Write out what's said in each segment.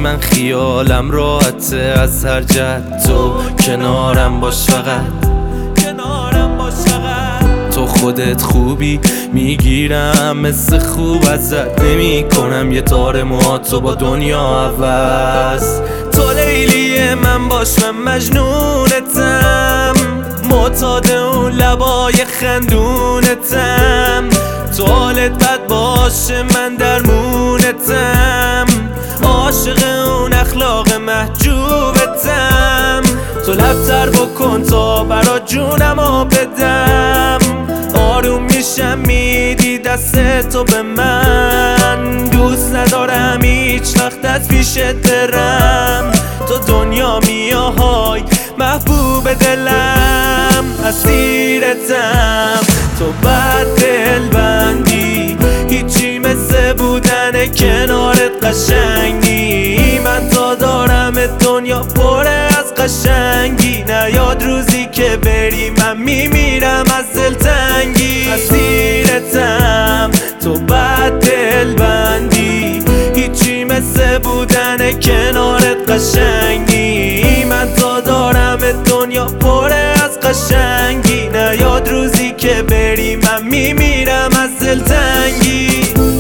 من خیالم راحته از هر جهت، تو کنارم باش فقط، تو خودت خوبی میگیرم مثل خوب ازت نمی کنم یه تار موهاتو با دنیا عوض. تو لیلی من باش من مجنونتم، معتاد اون لبای خندونتم، تو حالت بد باشه من درمونتم، عاشق اون اخلاق محجوبتم، تو لبتر بکن تا برا جونمو بدم، آروم میشم میدی دست تو به من، دوست ندارم هیچ وقت از پیشت برم، تو دنیا میای محبوب دلم، اسیرتم تو بد دل بندی، هیچی مثل بودن کنارت قشنگ نی، من تا دارم دنیا پر از قشنگی، نیاد روزی که بری من میمیرم از دلتنگی، اسیرتم تو بد دل بندی، هیچی مثل بودن کنارت قشنگ نی، من تا دارم دنیا پر از قشنگی، نیاد روزی که بری من میمیرم از دلتنگی.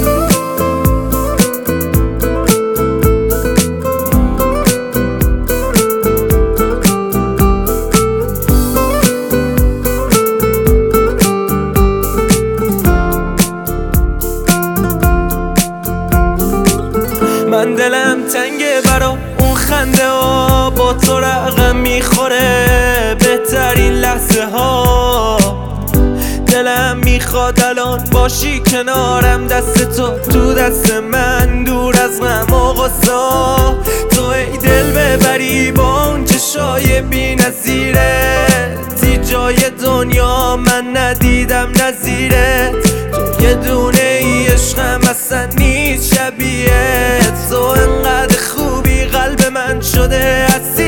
من دلم تنگه برا اون خنده ها، با تو رقم میخوره بهترین لحظه ها، دلم میخواد الان باشی کنارم، دست تو دست من دور از غم و غصه، تو ای دل ببری با اون چشای بی نظیرت، جای دنیا من ندیدم نظیرت، تو یه دونه ای عشقم اصلا نیست شبیهت، تو انقدر خوبی قلب من شده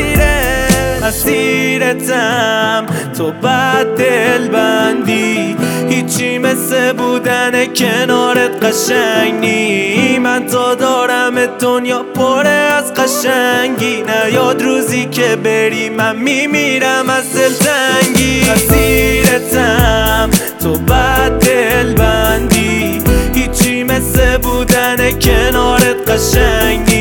اسیرتم تو بد دل بندی، هیچی مثل بودن کنارت قشنگ نی، من تا دارم دنیا پر از قشنگی، نیاد روزی که بری من میمیرم از دلتنگی، اسیرتم تو بد دل بندی، هیچی مثل بودن کنارت قشنگ